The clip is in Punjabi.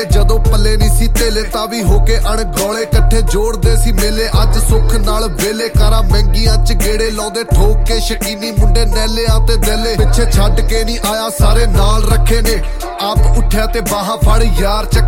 ਜਦੋਂ ਪੱਲੇ ਨਹੀਂ ਸੀ ਤੇਲੇ ਤਾਂ ਵੀ ਹੋ ਕੇ ਅਣਗੌਲੇ ਇਕੱਠੇ ਜੋੜਦੇ ਸੀ ਮੇਲੇ ਅੱਜ ਸੁੱਖ ਨਾਲ ਵੇਲੇ ਕਾਰਾਂ ਮਹਿੰਗੀਆਂ ਚ ਗੇੜੇ ਲਾਉਂਦੇ ਠੋਕ ਕੇ ਸ਼ਕੀਨੀ ਮੁੰਡੇ ਨੈਲਿਆਂ ਤੇ ਦੇਲੇ ਪਿੱਛੇ ਛੱਡ ਕੇ ਨਹੀਂ ਆਇਆ ਸਾਰੇ ਨਾਲ ਰੱਖੇ ਨੇ ਆਪ ਉੱਠਿਆ ਤੇ ਬਾਹਾਂ ਫੜ ਯਾਰ ਚੱਕ